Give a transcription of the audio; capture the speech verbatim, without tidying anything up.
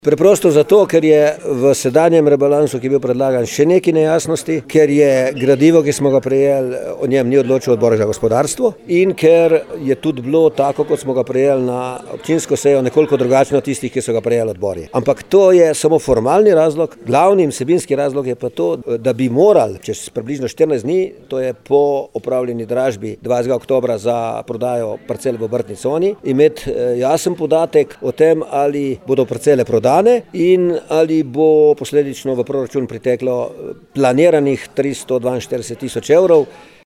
Preprosto zato, ker je v sedanjem rebalansu, ki je bil predlagan, še nekaj nejasnosti, ker je gradivo, ki smo ga prejeli, o njem ni odločil Odbor za gospodarstvo in ker je tudi bilo tako, kot smo ga prejeli na občinsko sejo, nekoliko drugačno od tistih, ki so ga prejeli odbori. Ampak to je samo formalni razlog, glavni in vsebinski razlog je pa to, da bi morali čez približno štirinajst dni, to je po opravljeni dražbi dvajsetega oktobra za prodajo parcel v obrtni coni, imeti jasen podatek o tem, ali bodo parcele prodane in ali bo posledično v proračun priteklo planiranih tristo dvainštirideset tisoč evrov.